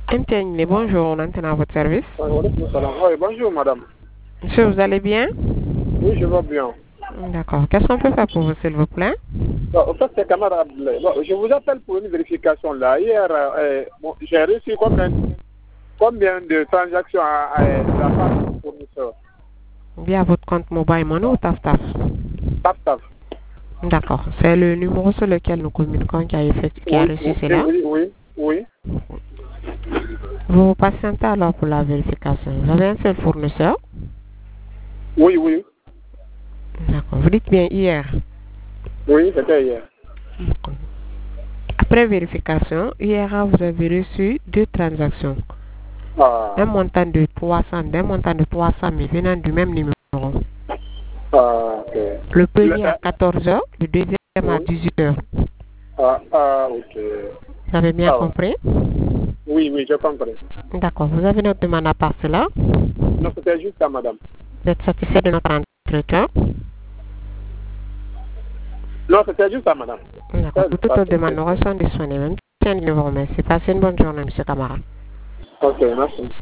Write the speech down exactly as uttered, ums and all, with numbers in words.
M T N, bonjour, on entend à votre service. Oui, bonjour madame. Monsieur, vous allez bien? Oui, je vais bien. D'accord. Qu'est-ce qu'on peut faire pour vous, s'il vous plaît? Bon, en fait, c'est camarade Abdoulaye. Bon, je vous appelle pour une vérification là. Hier, euh, bon, j'ai reçu combien, combien de transactions à, à, de la part du fournisseur? Via votre compte mobile money ou TAF-TAF? TAF-TAF. D'accord. C'est le numéro sur lequel nous communiquons qui a, effectu, qui a Oui, reçu oui, cela. oui, oui, oui. Vous patientez alors pour la vérification. Vous avez un seul fournisseur? Oui, oui. D'accord. Vous dites bien hier. Oui, c'était hier. Après vérification, hier, vous avez reçu deux transactions. Ah. Un montant de trois cents, un montant de trois cent mille venant du même numéro. Ah, ok. Le premier Le, à quatorze heures, le deuxième oui. à dix-huit heures. Ah, ah, ok. Vous avez bien Ah, compris? Oui, oui, je comprends. D'accord. Vous avez notre demande à part cela? Non, c'était juste ça, madame. Vous êtes satisfait de notre entretien? Non, c'était juste ça, madame. D'accord. Pour toute autre demande, nous restons disponibles. Tiens, je vous remercie. Passez une bonne journée, monsieur Camara. Ok, merci.